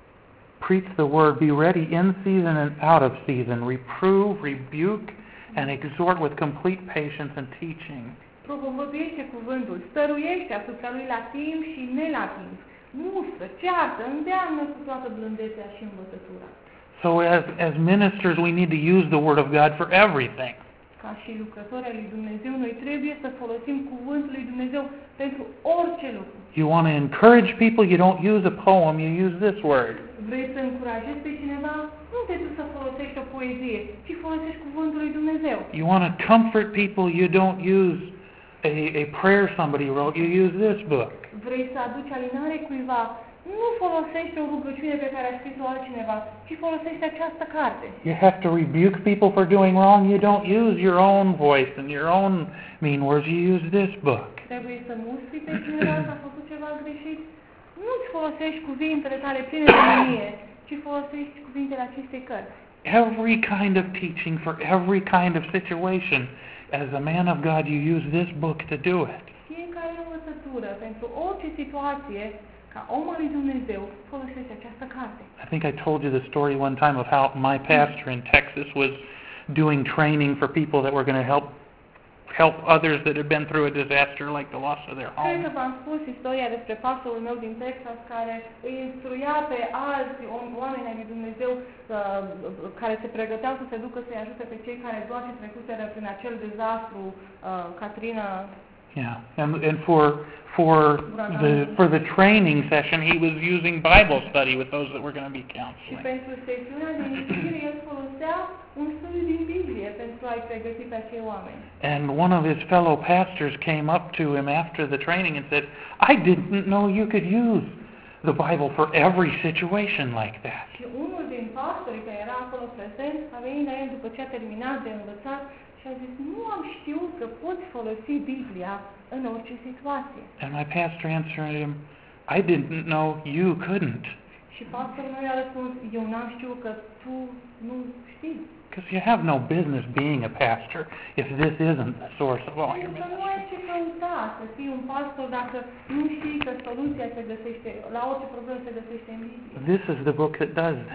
Preach the word, be ready in season and out of season, reprove, rebuke, and exhort with complete patience and teaching. Propovăduiește cuvântul, stăruiește asupra lui la timp și ne la timp. Mustră, ceartă, îndeamnă cu toată blândețea și învățătura. So as, as ministers, we need to use the word of God for everything. Ca și lucrători ai lui Dumnezeu, noi trebuie să folosim cuvântul lui Dumnezeu pentru orice lucru. You want to encourage people, you don't use a poem, you use this word. Vrei să încurajezi pe cineva? Nu te duci să folosești o poezie, ci folosești cuvântul lui Dumnezeu. You want to comfort people, you don't use a, a prayer somebody wrote, you use this book. Vrei să aduci alinare cuiva? Nu folosești o rugăciune pe care a scris-o altcineva, ci folosești această carte. You have to rebuke people for doing wrong, you don't use your own voice and your own mean words, you use this book. Trebuie să mustri pe cineva că a făcut ceva greșit? Nu-ți folosești cuvintele tale pline de mânie, ci folosești cuvintele acestei cărți. Every kind of teaching for every kind of situation. As a man of God, you use this book to do it. Fiecare învățătură, pentru orice situație, ca om al lui Dumnezeu, folosește această carte. I think I told you the story one time of how my pastor in Texas was doing training for people that were going to help help others that had been through a disaster like the loss of their Cred că home. v-am spus istoria despre pastorul meu din Texas care îi instruia pe alți oameni ai lui Dumnezeu uh, care se pregăteau să se ducă să-i ajute pe cei care doar ce trecuseră prin acel dezastru, uh, Katrina. Yeah, and and for for the for the training session, he was using Bible study with those that were going to be Și counseling. pentru secțiunea de instruire el folosea un studiu din Biblie pentru a-i pregăti pe acei oameni. And one of his fellow pastors came up to him after the training and said, "I didn't know you could use the Bible for every situation like that." Și unul din pastorii care era acolo prezent a venit la el după ce a terminat de învățat și a zis, nu am știut că poți folosi Biblia în orice situație. And my pastor answered him, "I didn't know you couldn't." Și pastorul meu i-a răspuns, eu n-am știut că tu nu știi. Because you have no business being a pastor if this isn't the source of all your Pentru că nu ministry. ai ce căuta să fii un pastor dacă nu știi că soluția se găsește, la orice problemă se găsește în Biblie. This is the book that does that.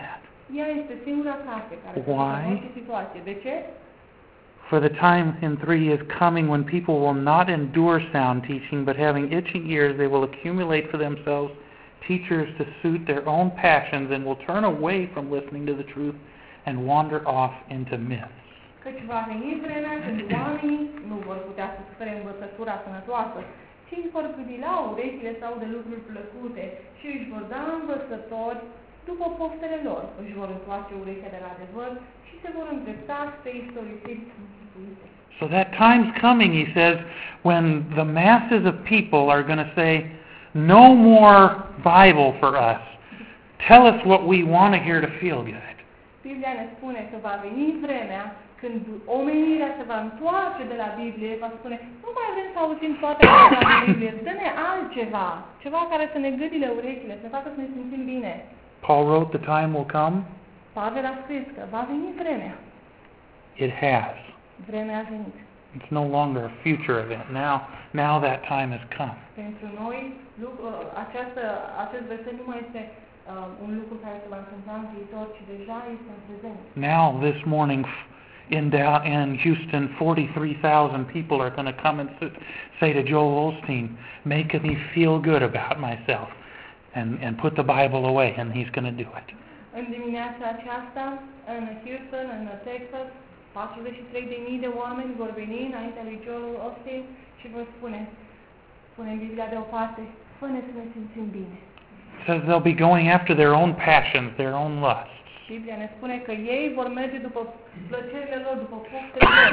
Ea este singura carte care Why? face orice situație. De ce? For the time in three is coming when people will not endure sound teaching, but having itching ears, they will accumulate for themselves teachers to suit their own passions and will turn away from listening to the truth and wander off into myths. Căci va veni vremea când oamenii nu vor putea să sufere învățătura sănătoasă, ci își vor gândi la urechile sau de lucruri plăcute și își vor da învățători după poftele lor. Își vor întoarce urechea de la adevăr și se vor îndrepta spre istorisiri închipuite. So that time's coming, he says, when the masses of people are going to say, no more Bible for us. Tell us what we want to hear to feel good. Biblia ne spune că va veni vremea când omenirea se va întoarce de la Biblie, va spune, nu mai vrem să auzim toate astea din Biblie, dă-ne altceva, ceva care să ne gâdile urechile, să ne facă să ne simțim bine. Paul wrote, the time will come. Pavel a scris că va veni vremea. It has. Vremea a venit. It's no longer a future event. Now, now that time has come. Pentru noi, această, acest verset nu mai este uh, un lucru care se va întâmpla în viitor, ci deja este în prezent. Now, this morning, in Dow, in Houston, forty-three thousand people are going to come and say to Joel Osteen, make me feel good about myself, and, and put the Bible away, and he's going to do it. În dimineața aceasta, în Houston, în Texas, patruzeci și trei de mii de oameni vor veni înaintea lui Joel Osteen și vor spune, spune în Biblia deoparte, fă-ne să ne simțim bine. It says they'll be going after their own passions, their own lusts. Biblia ne spune că ei vor merge după plăcerile lor, după poftele lor.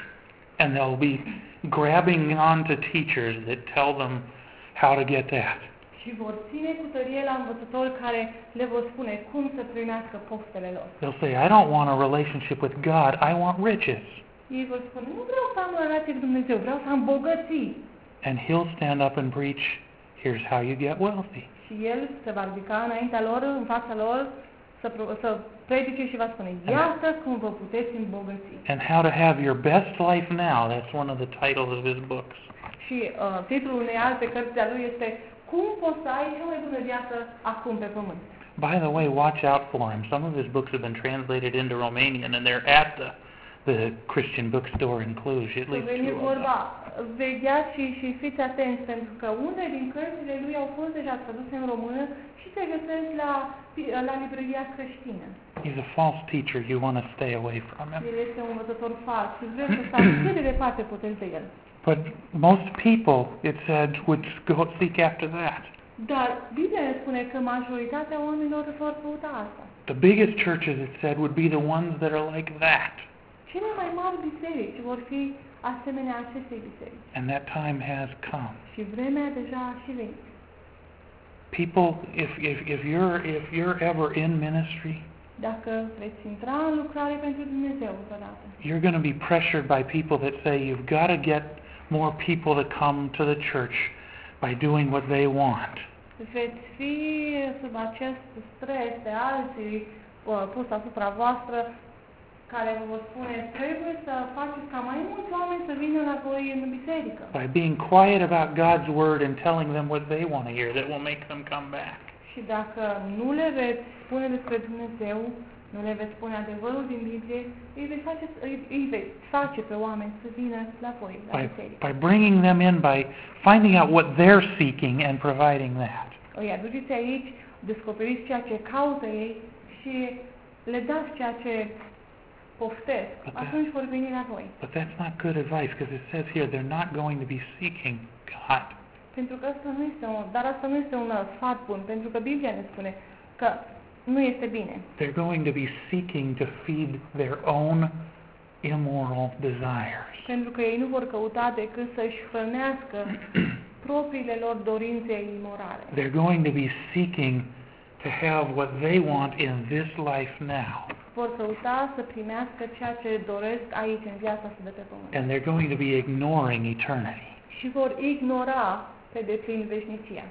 And they'll be grabbing onto teachers that tell them how to get that. Și vor ține cu tărie la învățători care le vor spune cum să primească poftele lor. They'll say, I don't want a relationship with God, I want riches. Ei vor spune, nu vreau să am o relație cu Dumnezeu, vreau să am bogății. And he'll stand up and preach, here's how you get wealthy. Și el se va ridica înaintea lor, în fața lor, să, să predice și va spune, iată cum vă puteți îmbogăți. And how to have your best life now, that's one of the titles of his books. Și uh, titlul unei alte cărți de-a lui este Cum poți să ai cea mai bună viață acum pe pământ? By the way, watch out for him. Some of his books have been translated into Romanian and they're at the, the Christian bookstore in Cluj. At least veni two of vorba, them. vegheați și, și fiți atenți, pentru că unele din cărțile lui au fost deja traduse în română și se găsesc la, la librăria creștină. He's a false teacher. You want to stay away from him. El este un învățător fals și vreau să stați cât de departe puteți de el. But most people, it said, would go seek after that. Dar Biblia ne spune că majoritatea oamenilor vor căuta asta. The biggest churches, it said, would be the ones that are like that. Cele mai mari biserici vor fi asemenea acestei biserici. And that time has come. Și vremea deja a și venit. People, if, if, if, you're, if you're ever in ministry, Dacă veți intra în lucrare pentru Dumnezeu vreodată, you're going to be pressured by people that say you've got to get more people to come to the church by doing what they want. Veți fi sub acest stres de alții pus asupra voastră care vă vor spune trebuie să faceți ca mai mulți oameni să vină la voi în biserică. By being quiet about God's word and telling them what they want to hear, that will make them come back. Și dacă nu le veți spune despre Dumnezeu, nu le veți spune adevărul din Biblie, îi veți face, îi, îi veți face pe oameni să vină la voi, la By, biserică. by bringing them in, by finding out what they're seeking and providing that. Îi aduceți aici, descoperiți ceea ce caută ei și le dați ceea ce poftesc, But that- atunci vor veni la voi. But that's not good advice because it says here they're not going to be seeking God. Pentru că asta nu este un, dar asta nu este un sfat bun, pentru că Biblia ne spune că nu este bine. They're going to be seeking to feed their own immoral desires. Pentru că ei nu vor căuta decât să-și hrănească propriile lor dorințe imorale. They're going to be seeking to have what they want in this life now. Vor căuta să primească ceea ce doresc aici, în viața asta de pe pământ. And they're going to be ignoring eternity. Și vor ignora pe deplin veșnicia.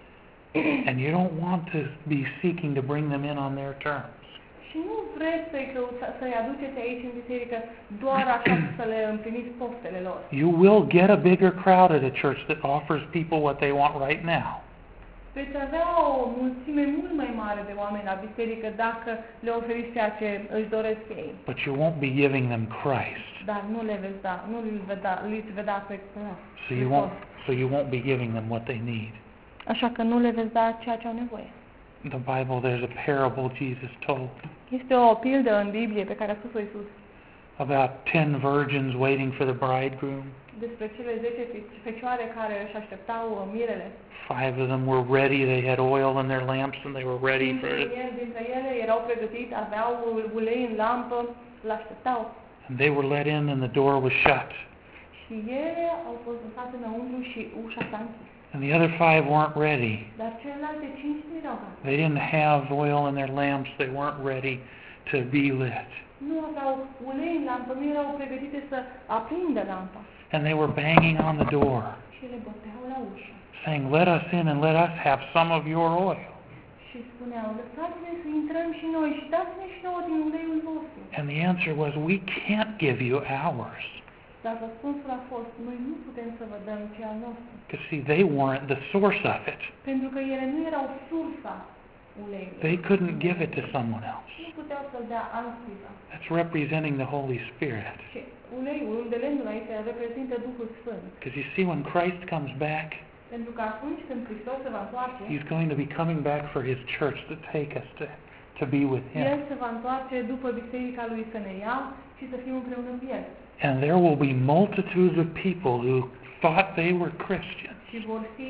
And you don't want to be seeking to bring them in on their terms. Și nu vreți să-i, căuta, să-i aduceți aici în biserică doar așa să le împliniți poftele lor. You will get a bigger crowd at a church that offers people what they want right now. Veți avea o mulțime mult mai mare de oameni la biserică dacă le oferiți ceea ce își doresc ei. But you won't be giving them Christ. Dar nu le veți da, nu le veți da, le veți da pe So you won't so you won't be giving them what they need. Așa că nu le veți da ceea ce au nevoie. In the Bible there's a parable Jesus told Este o pildă în Biblie pe care a spus-o Iisus about ten virgins waiting for the bridegroom. despre cele zece fecioare care își așteptau mirele. Five of them were ready. They had oil in their lamps and they were ready for it. Dintre ele erau pregătite, aveau ulei în lampă, l-așteptau. And they were let in and the door was shut. Și ele au fost lăsate înăuntru și ușa s-a închis. And the other five weren't ready. Dar celelalte cinci nu erau gata. They didn't have oil in their lamps. They weren't ready to be lit. Nu aveau ulei în lampă, nu erau pregătite să aprindă lampa. And they were banging on the door, Și le băteau la ușă. saying, "Let us in and let us have some of your oil." Și spuneau, lăsați-ne să intrăm și noi și dați-ne și nouă din uleiul vostru. And the answer was, "We can't give you ours." Dar răspunsul a fost, noi nu putem să vă dăm ce al nostru. Because see, they weren't the source of it. Pentru că ele nu erau sursa uleiului. They couldn't give it to someone else. Nu puteau să-l dea altcuiva. That's representing the Holy Spirit. Și uleiul de lemnul aici reprezintă Duhul Sfânt. Because you see, when Christ comes back, Pentru că atunci când Hristos se va întoarce, He's going to be coming back for His church to take us to, to be with El Him. se va întoarce după biserica lui să ne ia și să fim împreună cu El. And there will be multitudes of people who thought they were Christians, Și vor fi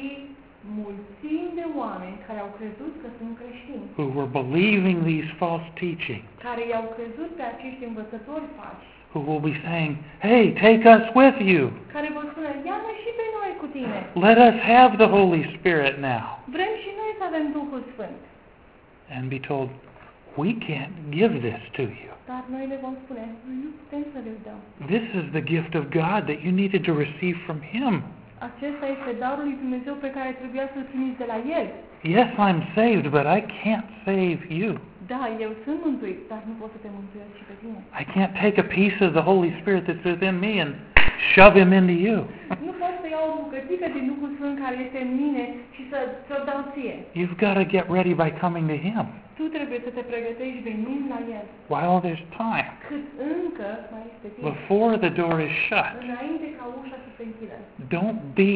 mulțimi de oameni care au crezut că sunt creștini, who were believing these false teachings, care i-au crezut pe acești învățători falși, who will be saying, "Hey, take us with you. care vor spune, ia-ne și pe noi cu tine, Let us have the Holy Spirit now." vrem și noi să avem Duhul Sfânt. And be told, "We can't give this to you. Dar noi le vom spune, noi nu putem să le dăm. This is the gift of God that you needed to receive from Him. Acesta este darul lui Dumnezeu pe care trebuia să-l primiți de la El. Yes, I'm saved, but I can't save you. Da, eu sunt mântuit, dar nu pot să te mântuiesc și pe tine. I can't take a piece of the Holy Spirit that's within me and shove Him into you. Nu pot să iau o bucățică din Duhul Sfânt care este în mine și să ți-o dau ție. You've got to get ready by coming to Him Tu trebuie să te pregătești venind la El. while there's time, Cât încă mai este timp. before the door is shut. Înainte ca ușa să se închidă. Don't be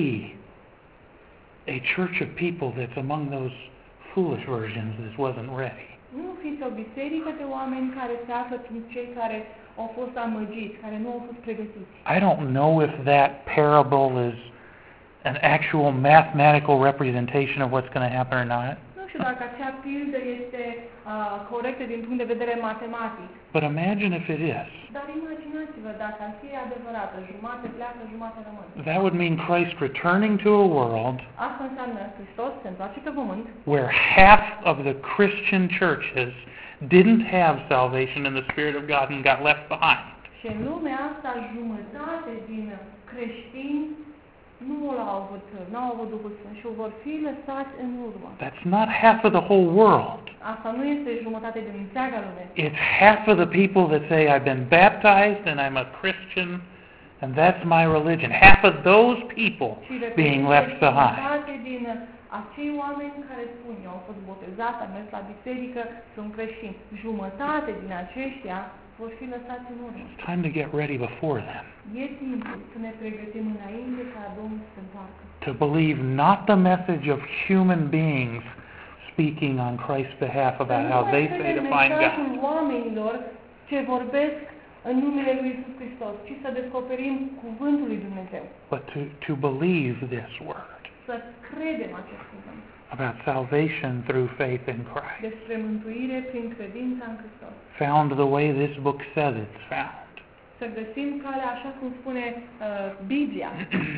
a church of people that's among those foolish versions that wasn't ready. Nu fiți o biserică de oameni care se află prin cei care au fost amăgiți, care nu au fost pregătiți. I don't know if that parable is an actual mathematical representation of what's going to happen or not. Nu știu dacă acea pildă este uh, corectă din punct de vedere matematic. But imagine if it is. Dar imaginați-vă dacă ar fi adevărată, jumate pleacă, jumate rămân. That would mean Christ returning to a world Asta înseamnă Hristos se întoarce pe pământ, where half of the Christian churches didn't have salvation in the Spirit of God and got left behind. și în lumea asta jumătate din creștini nu l-au avut, nu au avut Duhul Sfânt și vor fi lăsați în urmă. That's not half of the whole world. Asta nu este jumătate din întreaga lume. It's half of the people that say, "I've been baptized and I'm a Christian and that's my religion." Half of those people being left behind. Jumătate din acei oameni care spun, eu am fost botezat, am mers la biserică, sunt creștini. Jumătate din aceștia vor fi lăsați în urmă. It's time to get ready before then. E timpul să ne pregătim înainte ca Domnul să se întoarcă. To believe not the message of human beings speaking on Christ's behalf about how they say to find mesajul God. oamenilor ce vorbesc în numele lui Iisus Hristos, ci să descoperim cuvântul lui Dumnezeu. But to, to believe this word Să credem acest cuvânt about salvation through faith in Christ. despre mântuire prin credința în Hristos. Found the way this book says it's found. Să găsim calea așa cum spune uh, Biblia.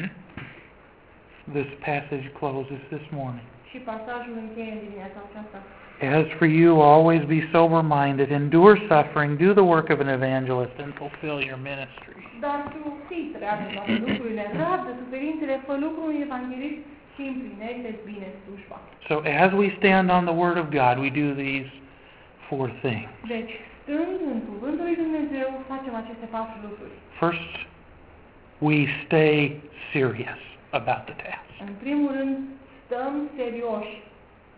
This passage closes this morning. Și pasajul încheie în dimineața aceasta. As for you, always be sober-minded, endure suffering, do the work of an evangelist, and fulfill your ministry. Dar tu fii treabă la toate lucrurile, rabdă suferințele, fă lucrul unui evanghelist și împlinește-ți bine slujba. So as we stand on the Word of God, we do these four things. Deci, stând în cuvântul lui Dumnezeu, facem aceste patru lucruri. First, we stay serious about the task. În primul rând, stăm serioși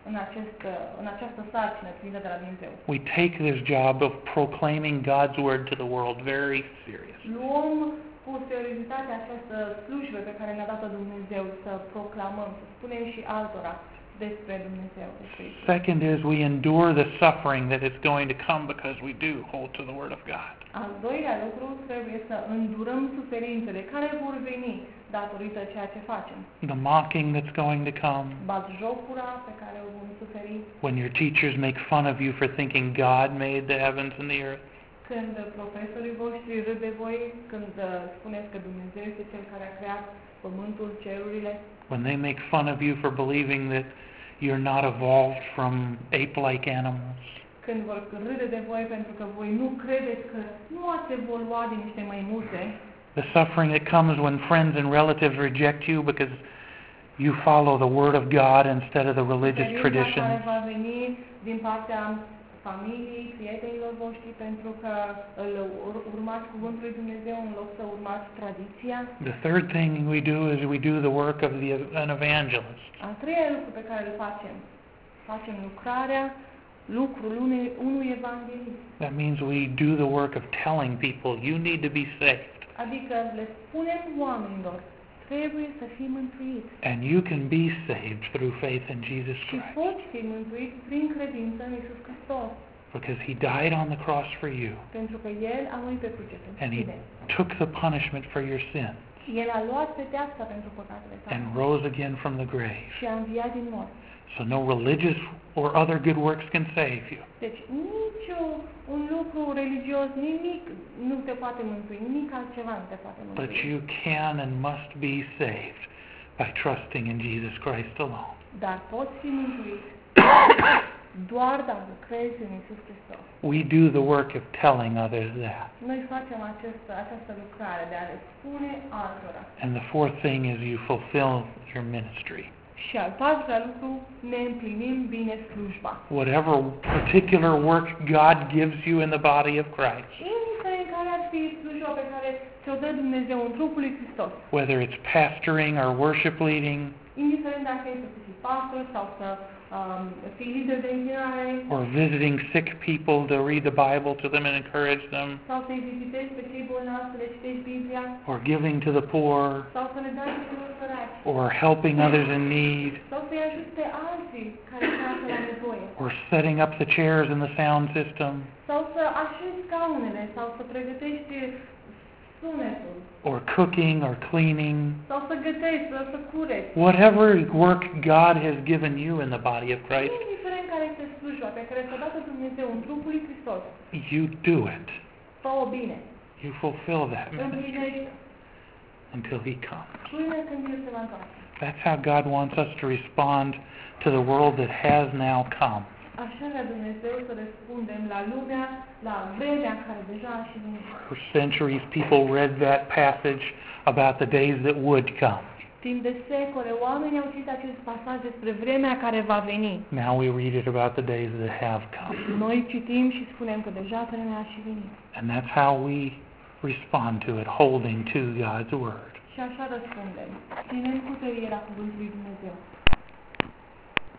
în, acest, în această sarcină primită de la Dumnezeu. We take this job of proclaiming God's word to the world very seriously. Luăm cu seriozitate această slujbă pe care ne-a dat-o Dumnezeu, să proclamăm, să spunem și altora despre Dumnezeu. Despre Isus. Second is we endure the suffering that is going to come because we do hold to the word of God. Al doilea lucru, trebuie să îndurăm suferințele care vor veni datorită ceea ce facem. The mocking that's going to come. Batjocura pe care o vom suferi. When your teachers make fun of you for thinking God made the heavens and the earth. Când profesorii voștri râd de voi, când spuneți că Dumnezeu este Cel care a creat pământul, cerurile. When they make fun of you for believing that you're not evolved from ape-like animals. Când vor râde de voi pentru că voi nu credeți că nu ați evoluat din niște maimuțe. The suffering that comes when friends and relatives reject you because you follow the word of God instead of the religious traditions. Care va veni din partea familiei, prietenilor voștri pentru că îl urmați cuvântul lui Dumnezeu în loc să urmați tradiția. The third thing we do is we do the work of the, an evangelist. Al treilea lucru pe care îl facem, facem lucrarea, lucrul unui, unui evanghelist. That means we do the work of telling people you need to be saved. Adică le spunem oamenilor, trebuie să fii mântuit. And you can be saved through faith in Jesus Și Christ. poți fi mântuit prin credință în Iisus Hristos. Because he died on the cross for you. Pentru că El a murit pe cruce pentru And he tine. took the punishment for your sin. El a luat pedeapsa pentru păcatele tale. And rose again from the grave. Și a înviat din morți. So no religious or other good works can save you. Deci nici un lucru religios, nimic nu te poate mântui, nimic altceva nu te poate mântui. But you can and must be saved by trusting in Jesus Christ alone. Dar poți fi mântuit doar dacă crezi în Iisus Hristos. We do the work of telling others that. Noi facem această, această lucrare de a le spune altora. And the fourth thing is you fulfill your ministry. Și al patrulea lucru, ne împlinim bine slujba. Whatever particular work God gives you in the body of Christ. Indiferent care ar fi slujba pe care ți-o dă Dumnezeu în trupul lui Hristos. Whether it's pastoring or worship leading. Indiferent dacă este să fii pastor sau să um, fii lider de închinare. Or visiting sick people to read the Bible to them and encourage them. Sau să-i vizitezi pe cei bolnavi, să le citești Biblia. Or giving to the poor. Sau să le dai celor săraci. Or helping others in need. Sau să-i ajuți pe alții care se află la nevoie. Or setting up the chairs in the sound system. Sau să așezi scaunele, sau să pregătești sunetul. Or cooking or cleaning. Sau să gătești, sau să cureți. Whatever work God has given you in the body of Christ, Indiferent care este slujba pe care ți-a dat-o Dumnezeu în trupul lui Hristos, you do it. fă-o bine. You fulfill that ministry Împlinește. until He comes. Până când El se va întoarce. That's how God wants us to respond to the world that has now come. Așa vrea Dumnezeu să răspundem la lumea, la vremea care deja a și venit. For centuries, people read that passage about the days that would come. Timp de secole, oamenii au citit acest pasaj despre vremea care va veni. Now we read it about the days that have come. Noi citim și spunem că deja vremea a și venit. And that's how we respond to it, holding to God's Word. Și așa răspundem. Ținem cu tărie la cuvântul lui Dumnezeu.